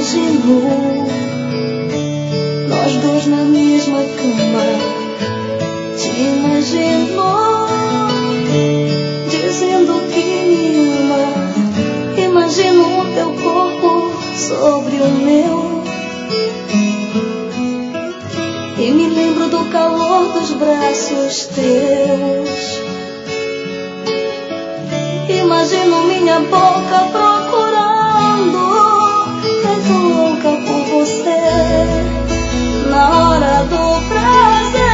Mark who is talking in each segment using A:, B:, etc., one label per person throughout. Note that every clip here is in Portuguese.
A: imagino nós dois na mesma cama. Te imagino dizendo que me ama. Imagino o teu corpo sobre o meu e me lembro do calor dos braços teus. Imagino minha boca procurando, feito louca por você, na hora do prazer.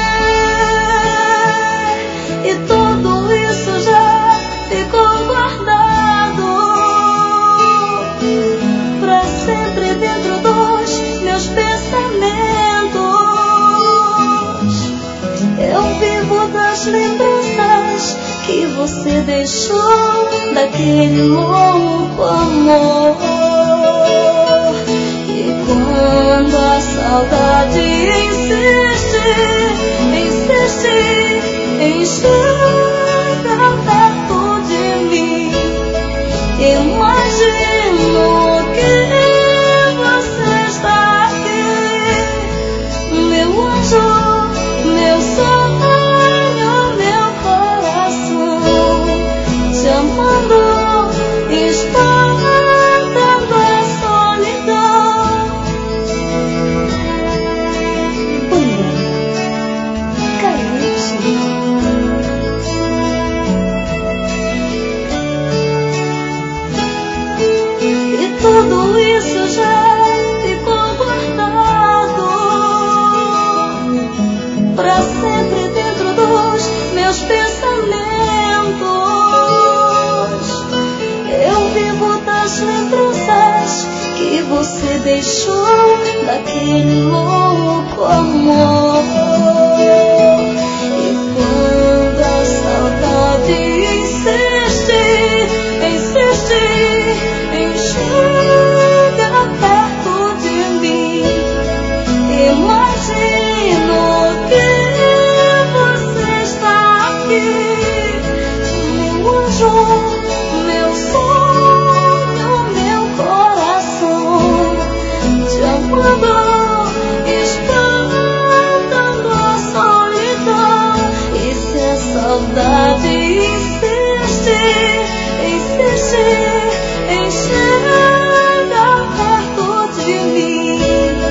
A: E tudo isso já ficou guardado pra sempre dentro dos meus pensamentos. Eu vivo das lembranças que você deixou daquele louco amor. E quando a saudade insiste em chegar perto de mim, imagino que você está aqui, meu anjo, meu sonho, meu coração, te amando, espantando a solidão. E tudo isso já ficou guardado pra sempre dentro dos meus pensamentos. Eu vivo das lembranças que você deixou daquele louco amor. E quando a saudade insiste em chegar perto de mim, imagino que você está aqui, meu anjo, meu sonho, meu coração, te amando, espantando a solidão. E se a saudade insiste em chegar perto de mim,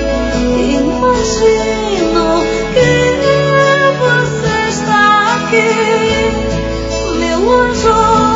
A: imagino que você está aqui, meu anjo.